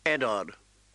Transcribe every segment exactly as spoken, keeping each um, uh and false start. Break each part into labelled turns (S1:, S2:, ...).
S1: Eddard.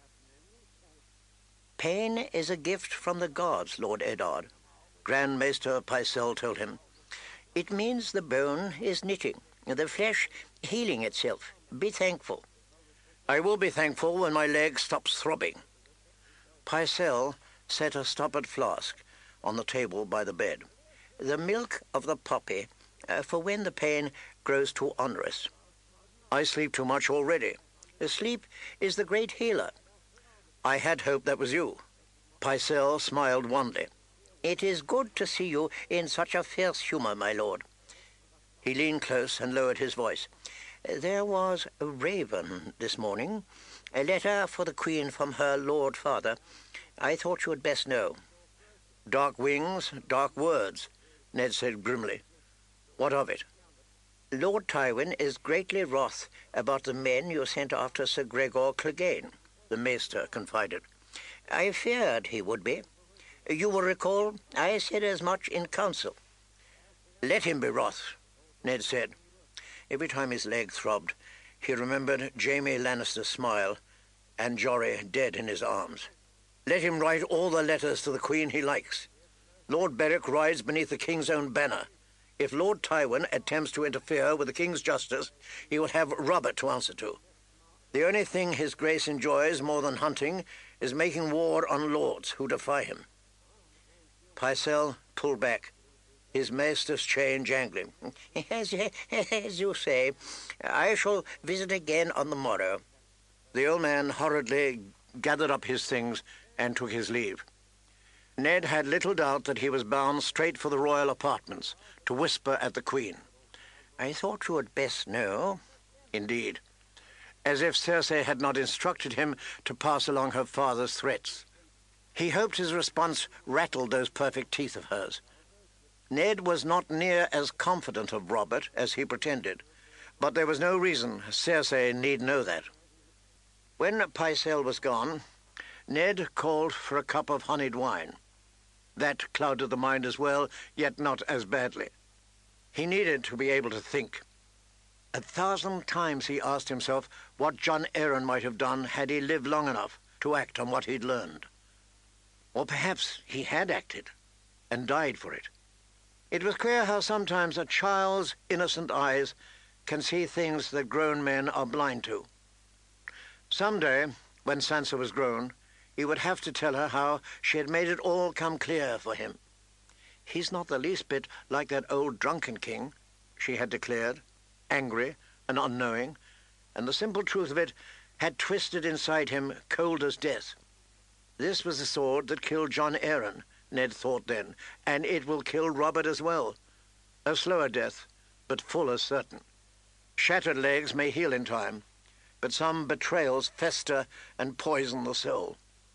S1: Pain is a gift from the gods, Lord Eddard, Grand Maester Pycelle told him. It means the bone is knitting, the flesh healing itself. Be thankful. I will be thankful when my leg stops throbbing. Pycelle set a stoppered flask on the table by the bed. The milk of the poppy, uh, for when the pain grows too onerous. I sleep too much already. Sleep is the great healer. I had hoped that was you. Pycelle smiled wanly. It is good to see you in such a fierce humour, my lord. He leaned close and lowered his voice. There was a raven this morning, a letter for the Queen from her Lord Father. I thought you had best know. Dark wings, dark words, Ned said grimly. What of it? Lord Tywin is greatly wroth about the men you sent after Sir Gregor Clegane, the Maester confided. I feared he would be. You will recall I said as much in council. Let him be wroth, Ned said. Every time his leg throbbed, he remembered Jaime Lannister's smile and Jory dead in his arms. Let him write all the letters to the Queen he likes. Lord Beric rides beneath the King's own banner. If Lord Tywin attempts to interfere with the King's justice, he will have Robert to answer to. The only thing his grace enjoys more than hunting is making war on lords who defy him. Pycelle pulled back, his maester's chain jangling. As, as you say, I shall visit again on the morrow. The old man hurriedly gathered up his things and took his leave. Ned had little doubt that he was bound straight for the royal apartments to whisper at the Queen. I thought you had best know. Indeed. As if Cersei had not instructed him to pass along her father's threats. He hoped his response rattled those perfect teeth of hers. Ned was not near as confident of Robert as he pretended, but there was no reason Cersei need know that. When Pycelle was gone, Ned called for a cup of honeyed wine. That clouded the mind as well, yet not as badly. He needed to be able to think. A thousand times he asked himself what Jon Arryn might have done had he lived long enough to act on what he'd learned. Or perhaps he had acted, and died for it. It was clear how sometimes a child's innocent eyes can see things that grown men are blind to. Someday, when Sansa was grown, he would have to tell her how she had made it all come clear for him. He's not the least bit like that old drunken king, she had declared, angry and unknowing, and the simple truth of it had twisted inside him cold as death. This was the sword that killed Jon Arryn, Ned thought then, and it will kill Robert as well. A slower death, but full as certain. Shattered legs may heal in time, but some betrayals fester and poison the soul.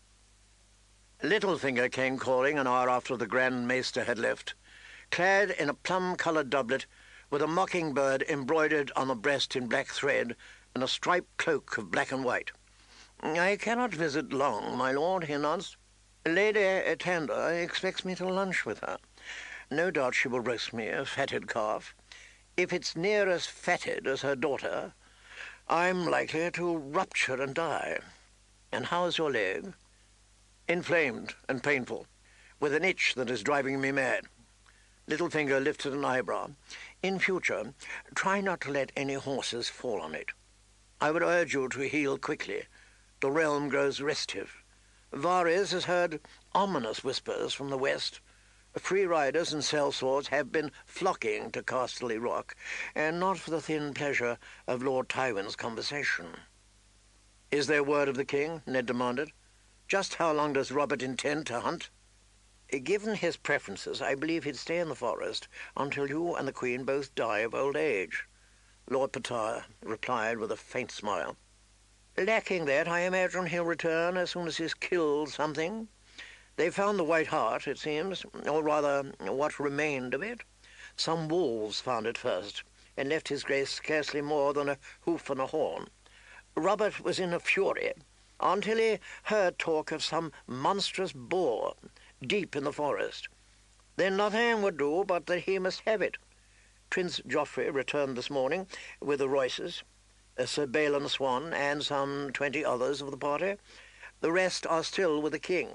S1: Littlefinger came calling an hour after the Grand Maester had left, clad in a plum-coloured doublet with a mockingbird embroidered on the breast in black thread and a striped cloak of black and white. I cannot visit long, my lord, he announced. Lady Tanda expects me to lunch with her. No doubt she will roast me a fatted calf. If it's near as fatted as her daughter, I'm likely to rupture and die. And how's your leg? Inflamed and painful, with an itch that is driving me mad. Littlefinger lifted an eyebrow. In future, try not to let any horses fall on it. I would urge you to heal quickly. The realm grows restive. Varys has heard ominous whispers from the west. Free riders and sellswords have been flocking to Casterly Rock, and not for the thin pleasure of Lord Tywin's conversation. Is there word of the king? Ned demanded. Just how long does Robert intend to hunt? Given his preferences, I believe he'd stay in the forest until you and the Queen both die of old age, Lord Pattaya replied with a faint smile. Lacking that, I imagine he'll return as soon as he's killed something. They found the White Hart, it seems, or rather, what remained of it. Some wolves found it first, and left his grace scarcely more than a hoof and a horn. Robert was in a fury, until he heard talk of some monstrous boar deep in the forest. Then nothing would do but that he must have it. Prince Joffrey returned this morning with the Royces. uh, Sir Balin Swan, and some twenty others of the party. The rest are still with the king.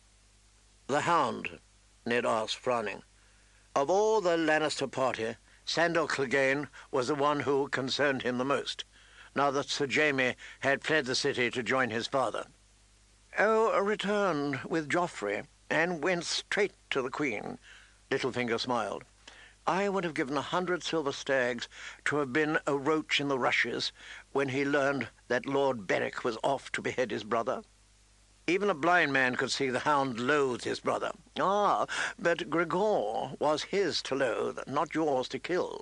S1: The Hound, Ned asked, frowning. Of all the Lannister party, Sandor Clegane was the one who concerned him the most, now that Sir Jaime had fled the city to join his father. Oh, returned with Joffrey, and went straight to the Queen. Littlefinger smiled. I would have given a hundred silver stags to have been a roach in the rushes when he learned that Lord Beric was off to behead his brother. Even a blind man could see the Hound loathed his brother. Ah, but Gregor was his to loathe, not yours to kill.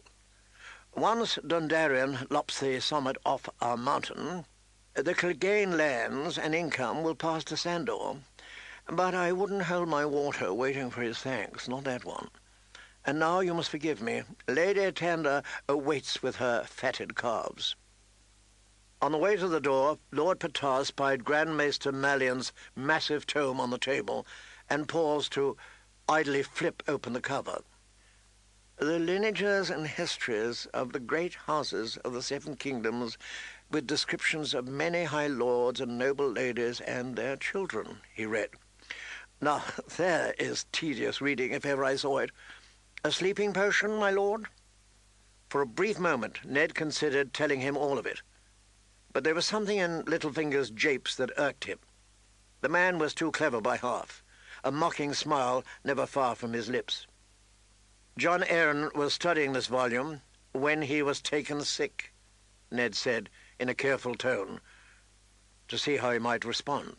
S1: Once Dondarrion lops the summit off our mountain, the Clegane lands and income will pass to Sandor. But I wouldn't hold my water waiting for his thanks, not that one. And now you must forgive me. Lady Tanda awaits with her fatted calves. On the way to the door, Lord Petard spied Grand Maester Mallion's massive tome on the table, and paused to idly flip open the cover. The lineages and histories of the great houses of the Seven Kingdoms, with descriptions of many high lords and noble ladies and their children, he read. Now, there is tedious reading, if ever I saw it. A sleeping potion, my lord? For a brief moment, Ned considered telling him all of it. But there was something in Littlefinger's japes that irked him. The man was too clever by half, a mocking smile never far from his lips. Jon Arryn was studying this volume when he was taken sick, Ned said in a careful tone, to see how he might respond.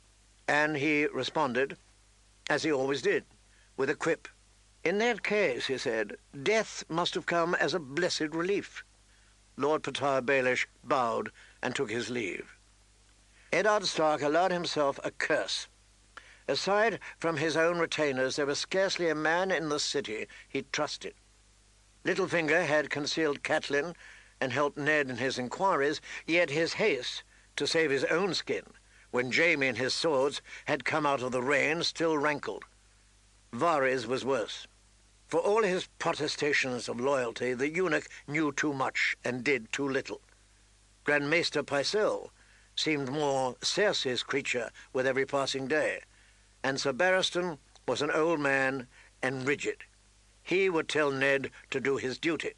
S1: And he responded, as he always did, with a quip. In that case, he said, death must have come as a blessed relief. Lord Petard Baelish bowed and took his leave. Eddard Stark allowed himself a curse. Aside from his own retainers, there was scarcely a man in the city he trusted. Littlefinger had concealed Catelyn and helped Ned in his inquiries, yet his haste to save his own skin, when Jaime and his swords had come out of the rain, still rankled. Varys was worse. For all his protestations of loyalty, the eunuch knew too much and did too little. Grand Maester Pycelle seemed more Cersei's creature with every passing day, and Sir Barristan was an old man and rigid. He would tell Ned to do his duty.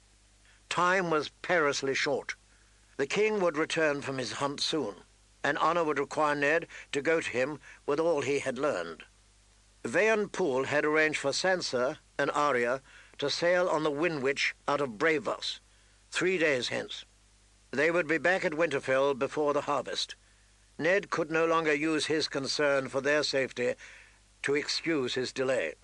S1: Time was perilously short. The king would return from his hunt soon, and honour would require Ned to go to him with all he had learned. Vayon Poole had arranged for Sansa and Arya to sail on the Windwitch out of Braavos, three days hence. They would be back at Winterfell before the harvest. Ned could no longer use his concern for their safety to excuse his delay.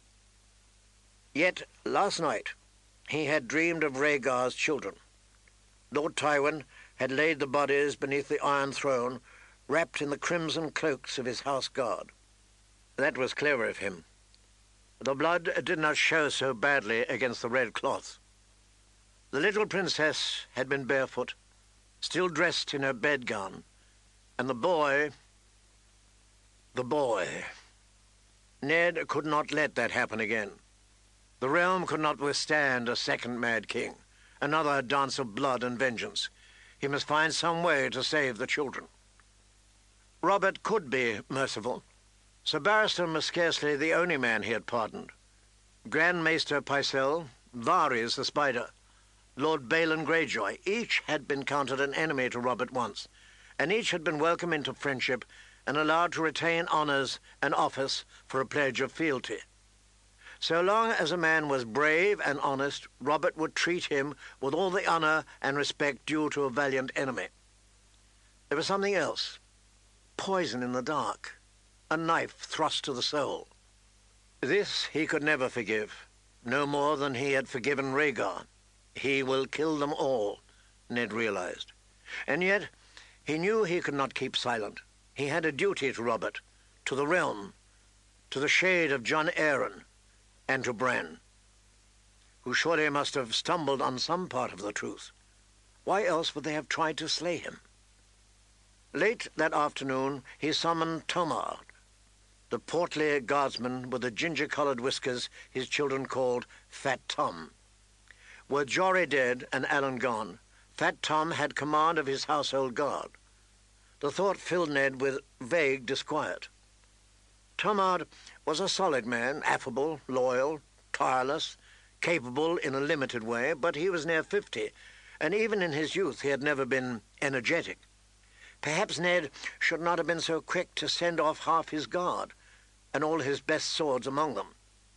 S1: Yet last night he had dreamed of Rhaegar's children. Lord Tywin had laid the bodies beneath the Iron Throne, wrapped in the crimson cloaks of his house guard. That was clever of him. The blood did not show so badly against the red cloth. The little princess had been barefoot, still dressed in her bedgown, and the boy... the boy... Ned could not let that happen again. The realm could not withstand a second Mad King, another dance of blood and vengeance. He must find some way to save the children. Robert could be merciful. Sir Barristan was scarcely the only man he had pardoned. Grand Maester Pycelle, Varys the Spider, Lord Balon Greyjoy, each had been counted an enemy to Robert once, and each had been welcomed into friendship and allowed to retain honours and office for a pledge of fealty. So long as a man was brave and honest, Robert would treat him with all the honour and respect due to a valiant enemy. There was something else. Poison in the dark. A knife thrust to the soul. This he could never forgive, no more than he had forgiven Rhaegar. He will kill them all, Ned realized. And yet, he knew he could not keep silent. He had a duty to Robert, to the realm, to the shade of Jon Arryn, and to Bran, who surely must have stumbled on some part of the truth. Why else would they have tried to slay him? Late that afternoon, he summoned Tomard, the portly guardsman with the ginger-coloured whiskers his children called Fat Tom. Were Jory dead and Alan gone, Fat Tom had command of his household guard. The thought filled Ned with vague disquiet. Tomard was a solid man, affable, loyal, tireless, capable in a limited way, but he was near fifty, and even in his youth he had never been energetic. Perhaps Ned should not have been so quick to send off half his guard, and all his best swords among them.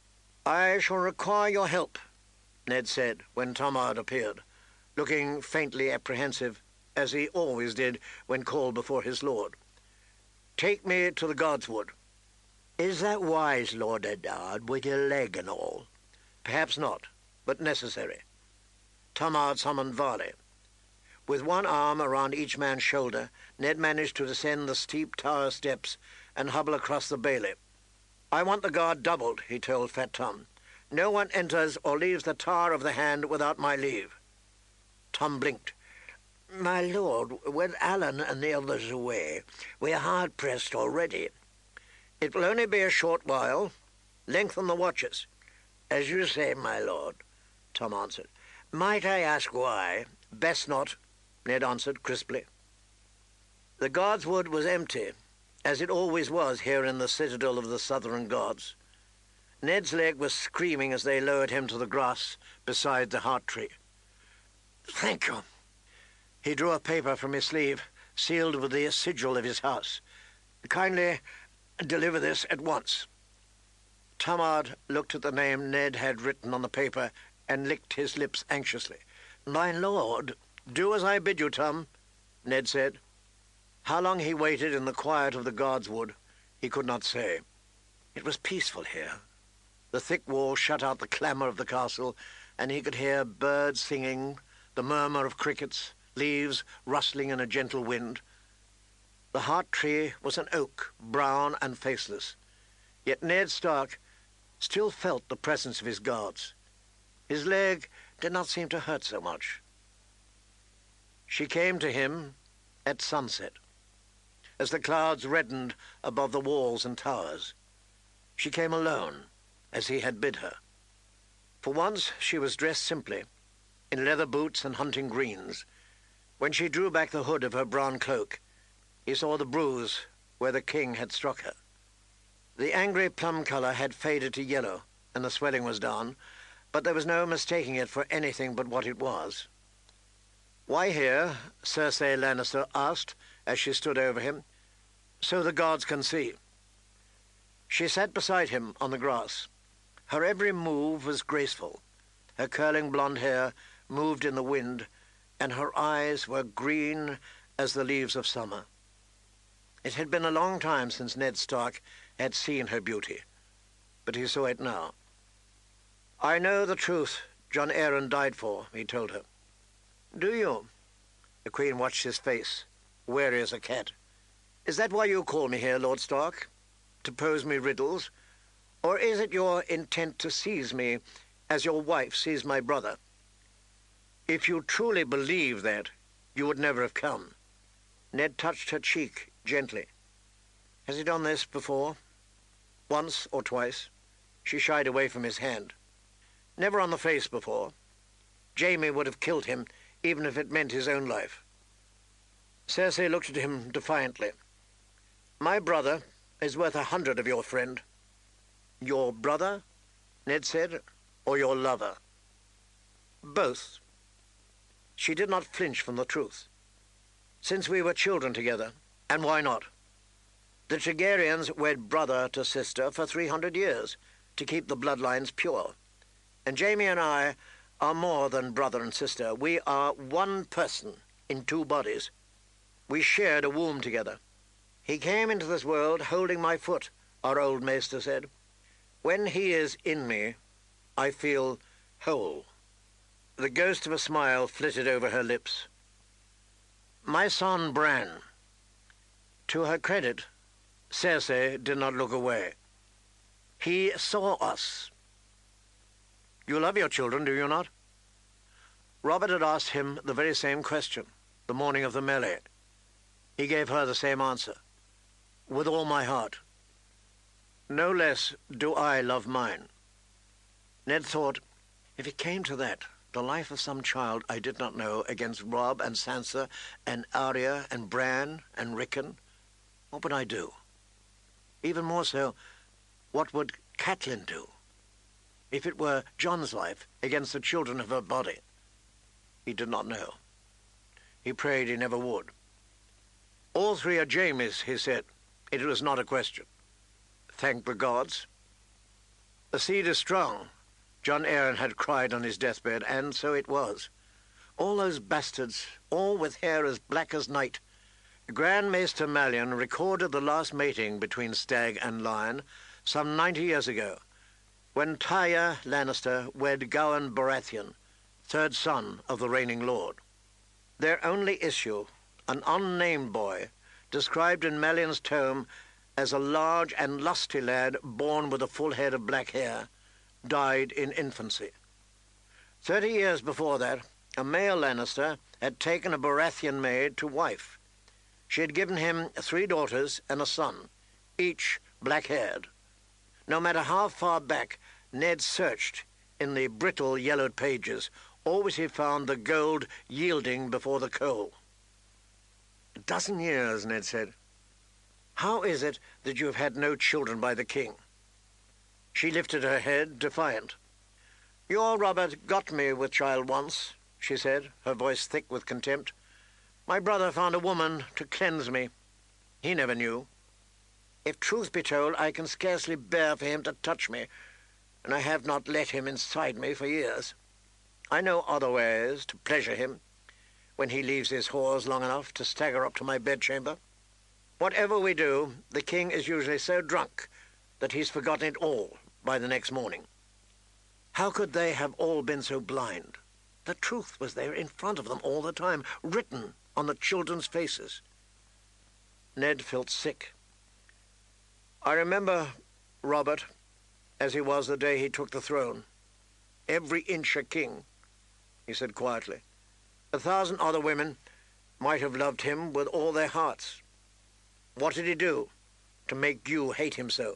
S1: "I shall require your help," Ned said when Tomard appeared, looking faintly apprehensive, as he always did when called before his lord. "Take me to the Godswood." "Is that wise, Lord Eddard, with your leg and all?" "Perhaps not, but necessary." Tomard summoned Varley. With one arm around each man's shoulder, Ned managed to descend the steep tower steps and hobble across the bailey. "I want the guard doubled," he told Fat Tom. "No one enters or leaves the Tower of the Hand without my leave." Tom blinked. "My lord, with Alan and the others away, we're hard-pressed already." "It will only be a short while. Lengthen the watches." "As you say, my lord," Tom answered. "Might I ask why?" "Best not," Ned answered crisply. The Godswood was empty, as it always was here in the citadel of the Southern Gods. Ned's leg was screaming as they lowered him to the grass beside the heart tree. "Thank you." He drew a paper from his sleeve, sealed with the sigil of his house. "Kindly deliver this at once." Tomard looked at the name Ned had written on the paper and licked his lips anxiously. "My lord—" "Do as I bid you, Tom," Ned said. How long he waited in the quiet of the Godswood, he could not say. It was peaceful here. The thick wall shut out the clamour of the castle, and he could hear birds singing, the murmur of crickets, leaves rustling in a gentle wind. The heart tree was an oak, brown and faceless, yet Ned Stark still felt the presence of his guards. His leg did not seem to hurt so much. She came to him at sunset, as the clouds reddened above the walls and towers. She came alone, as he had bid her. For once she was dressed simply, in leather boots and hunting greens. When she drew back the hood of her brown cloak, he saw the bruise where the king had struck her. The angry plum colour had faded to yellow, and the swelling was down, but there was no mistaking it for anything but what it was. "Why here?" Cersei Lannister asked, as she stood over him. "So the gods can see." She sat beside him on the grass. Her every move was graceful. Her curling blonde hair moved in the wind, and her eyes were green as the leaves of summer. It had been a long time since Ned Stark had seen her beauty, but he saw it now. "I know the truth Jon Arryn died for," he told her. "Do you?" The Queen watched his face, wary as a cat. "Is that why you call me here, Lord Stark? To pose me riddles? Or is it your intent to seize me as your wife seized my brother? If you truly believe that, you would never have come." Ned touched her cheek gently. "Has he done this before?" "Once or twice." She shied away from his hand. "Never on the face before. Jaime would have killed him, even if it meant his own life." Cersei looked at him defiantly. "My brother is worth a hundred of your friend." "Your brother?" Ned said. "Or your lover?" "Both." She did not flinch from the truth. "Since we were children together, and why not? The Targaryens wed brother to sister for three hundred years, to keep the bloodlines pure. And Jaime and I are more than brother and sister. We are one person in two bodies. We shared a womb together. He came into this world holding my foot, our old maester said. When he is in me, I feel whole." The ghost of a smile flitted over her lips. "My son Bran." To her credit, Cersei did not look away. "He saw us." "You love your children, do you not?" Robert had asked him the very same question, the morning of the melee. He gave her the same answer. "With all my heart." "No less do I love mine." Ned thought, if it came to that, the life of some child I did not know against Robb and Sansa and Arya and Bran and Rickon, what would I do? Even more so, what would Catelyn do? If it were Jon's life against the children of her body? He did not know. He prayed he never would. All three are Jaime's, he said. It was not a question. Thank the gods. The seed is strong, Jon Arryn had cried on his deathbed, and so it was. All those bastards, all with hair as black as night. Grand Maester Mallion recorded the last mating between stag and lion some ninety years ago, when Tywin Lannister wed Gawain Baratheon, third son of the reigning lord. Their only issue, an unnamed boy, described in Mallion's tome as a large and lusty lad born with a full head of black hair, died in infancy. Thirty years before that, a male Lannister had taken a Baratheon maid to wife. She had given him three daughters and a son, each black-haired. No matter how far back Ned searched in the brittle yellowed pages, always he found the gold yielding before the coal. A dozen years, Ned said. How is it that you have had no children by the king? She lifted her head, defiant. Your Robert got me with child once, she said, her voice thick with contempt. My brother found a woman to cleanse me. He never knew. If truth be told, I can scarcely bear for him to touch me, and I have not let him inside me for years. I know other ways to pleasure him, when he leaves his whores long enough to stagger up to my bedchamber. Whatever we do, the king is usually so drunk that he's forgotten it all by the next morning. How could they have all been so blind? The truth was there in front of them all the time, written on the children's faces. Ned felt sick. I remember Robert as he was the day he took the throne. Every inch a king, he said quietly. A thousand other women might have loved him with all their hearts. What did he do to make you hate him so?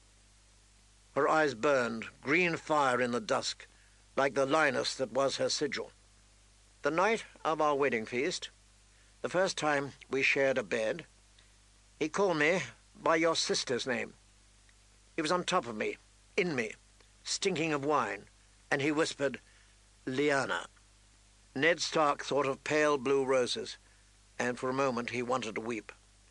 S1: Her eyes burned, green fire in the dusk, like the lioness that was her sigil. The night of our wedding feast, the first time we shared a bed, he called me by your sister's name. He was on top of me, in me, stinking of wine, and he whispered, Lyanna. Ned Stark thought of pale blue roses, and for a moment he wanted to weep.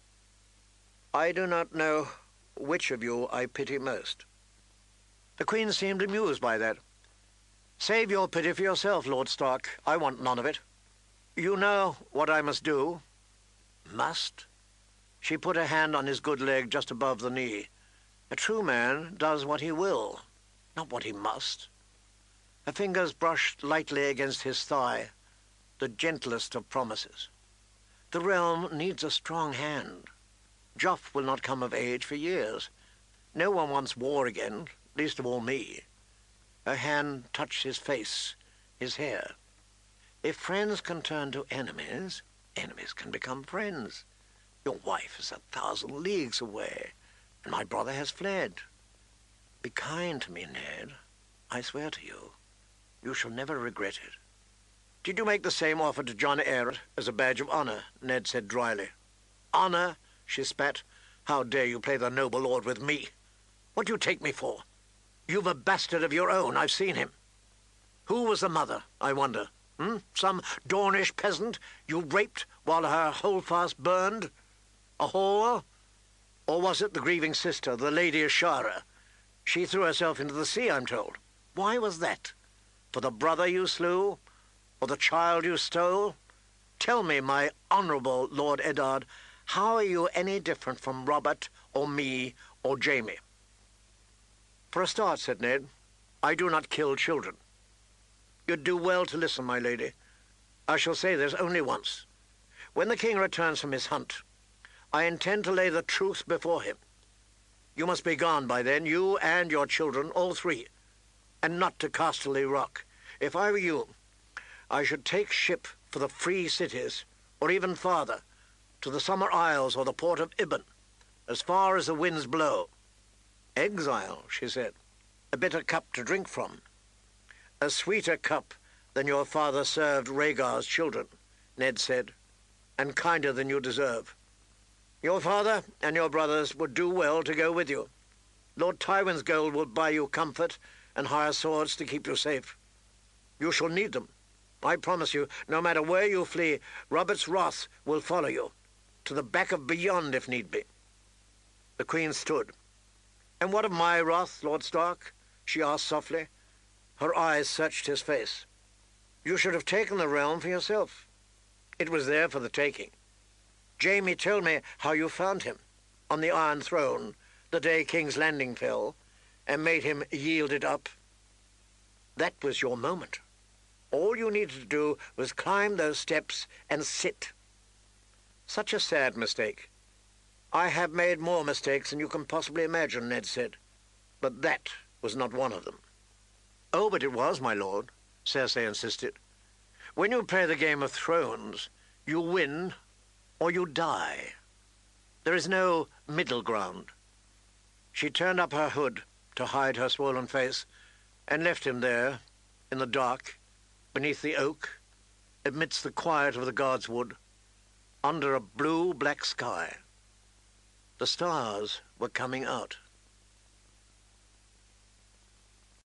S1: I do not know which of you I pity most. The Queen seemed amused by that. Save your pity for yourself, Lord Stark. I want none of it. You know what I must do. Must? She put her hand on his good leg just above the knee. A true man does what he will, not what he must. Her fingers brushed lightly against his thigh, the gentlest of promises. The realm needs a strong hand. Joff will not come of age for years. No one wants war again, least of all me. Her hand touched his face, his hair. If friends can turn to enemies, enemies can become friends. Your wife is a thousand leagues away, and my brother has fled. Be kind to me, Ned. I swear to you, you shall never regret it. Did you make the same offer to Jon Arryn as a badge of honor? Ned said dryly. Honor? She spat. How dare you play the noble lord with me? What do you take me for? You've a bastard of your own. I've seen him. Who was the mother, I wonder? Hmm? Some Dornish peasant you raped while her holdfast burned? A whore? Or was it the grieving sister, the Lady Ashara? She threw herself into the sea, I'm told. Why was that? For the brother you slew? Or the child you stole? Tell me, my honourable Lord Eddard, how are you any different from Robert, or me, or Jaime? For a start, said Ned, I do not kill children. You'd do well to listen, my lady. I shall say this only once. When the king returns from his hunt, I intend to lay the truth before him. You must be gone by then, you and your children, all three, and not to Casterly Rock. If I were you, I should take ship for the free cities, or even farther, to the Summer Isles or the port of Ibben, as far as the winds blow. Exile, she said, a bitter cup to drink from. A sweeter cup than your father served Rhaegar's children, Ned said, and kinder than you deserve. Your father and your brothers would do well to go with you. Lord Tywin's gold will buy you comfort and hire swords to keep you safe. You shall need them. I promise you, no matter where you flee, Robert's wrath will follow you, to the back of beyond if need be. The Queen stood. And what of my wrath, Lord Stark? She asked softly. Her eyes searched his face. You should have taken the realm for yourself. It was there for the taking. Jaime told me how you found him, on the Iron Throne, the day King's Landing fell, and made him yield it up. That was your moment. All you needed to do was climb those steps and sit. Such a sad mistake. I have made more mistakes than you can possibly imagine, Ned said, but that was not one of them. Oh, but it was, my lord, Cersei insisted. When you play the Game of Thrones, you win or you die. There is no middle ground. She turned up her hood to hide her swollen face and left him there, in the dark, beneath the oak, amidst the quiet of the Guardswood, under a blue-black sky. The stars were coming out.